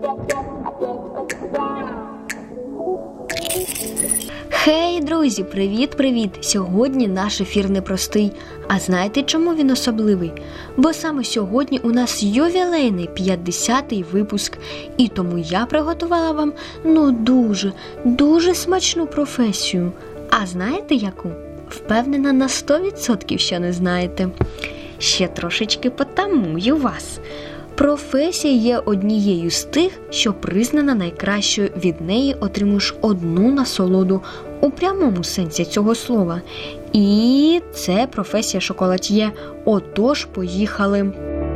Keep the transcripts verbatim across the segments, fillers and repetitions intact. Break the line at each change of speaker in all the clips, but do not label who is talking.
Хей, друзі, привіт-привіт! Сьогодні наш ефір непростий. А знаєте, чому він особливий? Бо саме сьогодні у нас ювілейний п'ятдесятий випуск. І тому я приготувала вам, ну, дуже, дуже смачну професію. А знаєте яку? Впевнена на сто відсотків, що не знаєте. Ще трошечки потамую вас. Професія є однією з тих, що признана найкращою. Від неї отримуєш одну насолоду у прямому сенсі цього слова. І це професія шоколад'є. Отож, поїхали!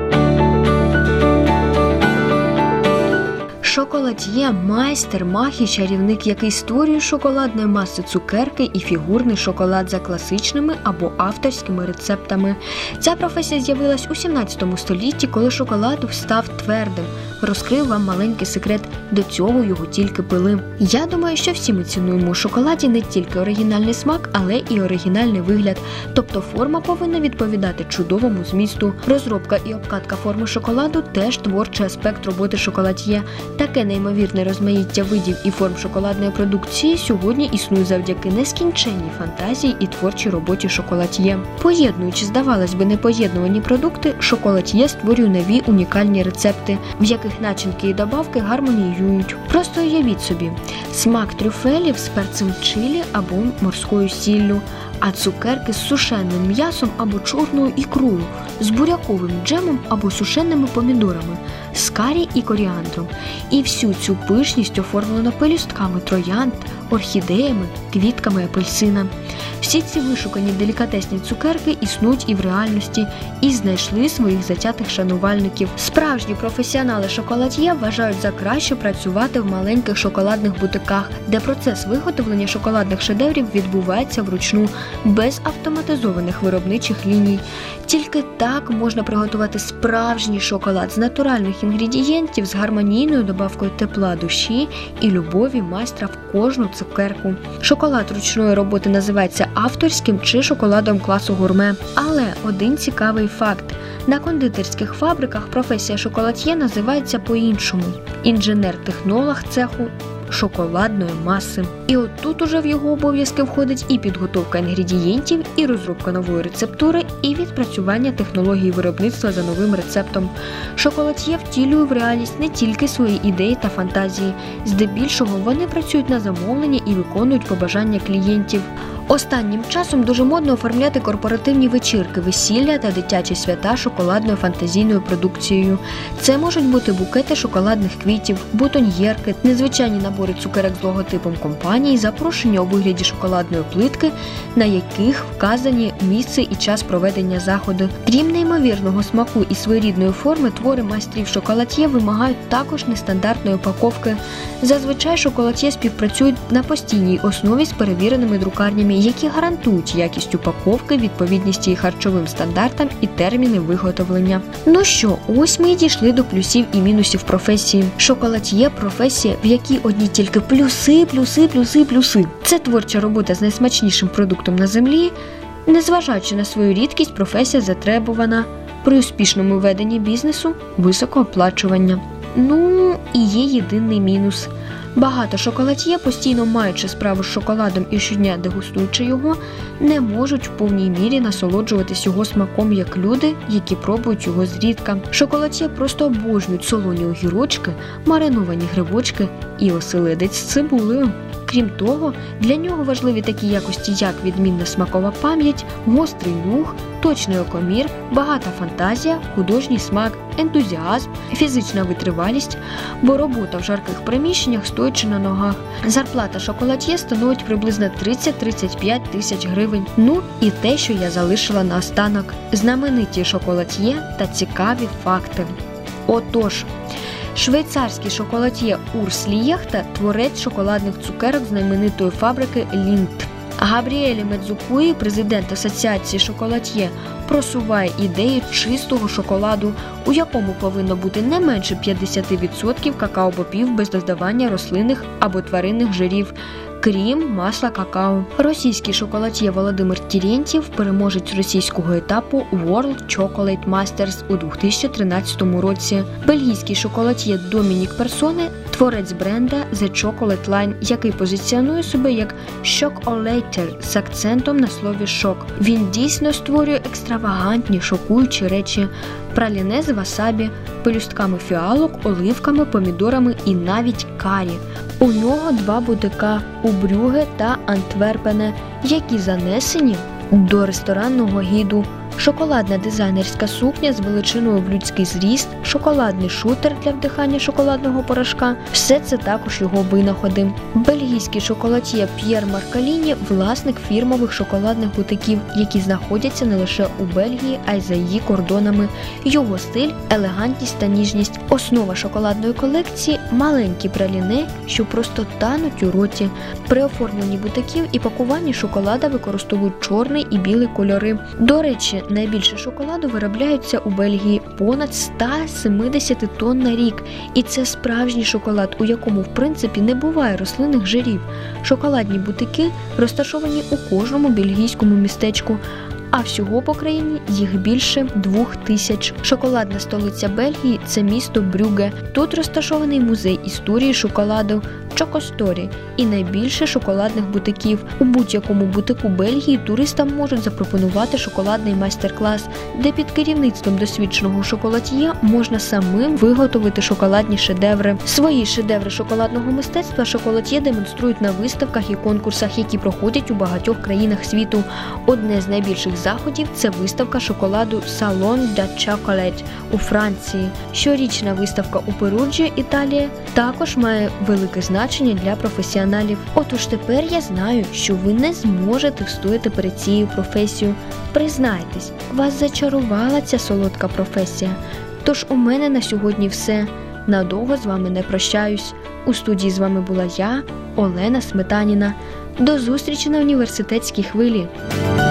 Шоколад'є – майстер, маг і чарівник, який створює шоколадної маси цукерки і фігурний шоколад за класичними або авторськими рецептами. Ця професія з'явилась у сімнадцятому столітті, коли шоколад став твердим. Розкрив вам маленький секрет, до цього його тільки пили. Я думаю, що всі ми цінуємо у шоколаді не тільки оригінальний смак, але і оригінальний вигляд. Тобто форма повинна відповідати чудовому змісту. Розробка і обкатка форми шоколаду – теж творчий аспект роботи шоколад'є. Таке неймовірне розмаїття видів і форм шоколадної продукції сьогодні існує завдяки нескінченній фантазії і творчій роботі шоколад'є. Поєднуючи, здавалось би, непоєднувані продукти, шоколад'є створює нові унікальні рецепти, в яких начинки і добавки гармоніюють. Просто уявіть собі, смак трюфелів з перцем чилі або морською сіллю, а цукерки з сушеним м'ясом або чорною ікрою, з буряковим джемом або сушеними помідорами, з карі і коріандром. І всю цю пишність оформлено пелюстками троянд, орхідеями, квітками апельсина. Всі ці вишукані делікатесні цукерки існують і в реальності, і знайшли своїх затятих шанувальників. Справжні професіонали шоколад'є вважають за краще працювати в маленьких шоколадних бутиках, де процес виготовлення шоколадних шедеврів відбувається вручну, без автоматизованих виробничих ліній. Тільки так можна приготувати справжній шоколад з натуральних інгредієнтів з гармонійною добавкою тепла душі і любові майстра в кожну цукерку. Шоколад ручної роботи називається авторським чи шоколадом класу гурме. Але один цікавий факт. На кондитерських фабриках професія шоколад'є називається по-іншому. Інженер-технолог цеху шоколадної маси. І от тут уже в його обов'язки входить і підготовка інгредієнтів, і розробка нової рецептури, і відпрацювання технології виробництва за новим рецептом. Шоколад'є втілює в реальність не тільки свої ідеї та фантазії. Здебільшого вони працюють на замовлення і виконують побажання клієнтів. Останнім часом дуже модно оформляти корпоративні вечірки, весілля та дитячі свята шоколадною фантазійною продукцією. Це можуть бути букети шоколадних квітів, бутоньєрки, незвичайні набори цукерок з логотипом компанії, запрошення у вигляді шоколадної плитки, на яких вказані місце і час проведення заходу. Крім неймовірного смаку і своєрідної форми, твори майстрів шоколад'є вимагають також нестандартної упаковки. Зазвичай шоколад'є співпрацюють на постійній основі з перевіреними друкарнями, які гарантують якість упаковки, відповідність її харчовим стандартам і терміни виготовлення. Ну що, ось ми й дійшли до плюсів і мінусів професії. Шоколад'є – професія, в якій одні тільки плюси, плюси, плюси, плюси. Це творча робота з найсмачнішим продуктом на землі. Незважаючи на свою рідкість, професія затребувана. При успішному веденні бізнесу – високооплачування. Ну, і є єдиний мінус. Багато шоколад'є, постійно маючи справу з шоколадом і щодня дегустуючи його, не можуть в повній мірі насолоджуватись його смаком, як люди, які пробують його зрідка. Шоколад'є просто обожнюють солоні огірочки, мариновані грибочки і оселедець з цибулею. Крім того, для нього важливі такі якості, як відмінна смакова пам'ять, гострий нюх, точний окомір, багата фантазія, художній смак, ентузіазм, фізична витривалість, бо робота в жарких приміщеннях, стоячи на ногах. Зарплата шоколад'є становить приблизно тридцять-тридцять п'ять тисяч гривень. Ну і те, що я залишила наостанок – знамениті шоколад'є та цікаві факти. Отож, швейцарський шоколад'є Урс Лієхте – творець шоколадних цукерок знаменитої фабрики Ліндт. Габріелі Медзукуї, президент Асоціації шоколад'є, просуває ідею чистого шоколаду, у якому повинно бути не менше п'ятдесят відсотків какао-бобів без додавання рослинних або тваринних жирів, крім масла какао. Російський шоколад'є Володимир Терентьєв, переможець російського етапу World Chocolate Masters у дві тисячі тринадцятому році. Бельгійський шоколад'є Домінік Персоне, творець бренда The Chocolate Line, який позиціонує себе як «шоколейтер» з акцентом на слові «шок». Він дійсно створює екстравагантні, шокуючі речі – праліне з васабі, пелюстками фіалок, оливками, помідорами і навіть карі. У нього два бутика у Брюгге та Антверпене, які занесені до ресторанного гіду. Шоколадна дизайнерська сукня з величиною в людський зріст, шоколадний шутер для вдихання шоколадного порошка – все це також його винаходи. Бельгійський шоколад'є П'єр Маркаліні – власник фірмових шоколадних бутиків, які знаходяться не лише у Бельгії, а й за її кордонами. Його стиль – елегантність та ніжність. Основа шоколадної колекції – маленькі праліне, що просто тануть у роті. При оформленні бутиків і пакуванні шоколада використовують чорний і білий кольори. До речі, найбільше шоколаду виробляються у Бельгії – понад сто сімдесят тонн на рік. І це справжній шоколад, у якому в принципі не буває рослинних жирів. Шоколадні бутики розташовані у кожному бельгійському містечку, а всього по країні їх більше двох тисяч. Шоколадна столиця Бельгії – це місто Брюгге. Тут розташований музей історії шоколаду Чокосторі і найбільше шоколадних бутиків. У будь-якому бутику Бельгії туристам можуть запропонувати шоколадний майстер-клас, де під керівництвом досвідченого шоколад'є можна самим виготовити шоколадні шедеври. Свої шедеври шоколадного мистецтва шоколад'є демонструють на виставках і конкурсах, які проходять у багатьох країнах світу. Одне з найбільших заходів – це виставка шоколаду Salon de Chocolat у Франції. Щорічна виставка у Перуджі, Італія, також має велике значення для професіоналів. Отож тепер я знаю, що ви не зможете встояти перед цією професією. Признайтесь, вас зачарувала ця солодка професія. Тож у мене на сьогодні все. Надовго з вами не прощаюсь. У студії з вами була я, Олена Сметаніна. До зустрічі на університетській хвилі.